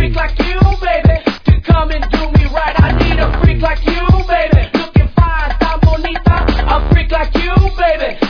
freak like you, baby, to come and do me right. I need a freak like you, baby, looking fine, tan bonita. A freak like you, baby.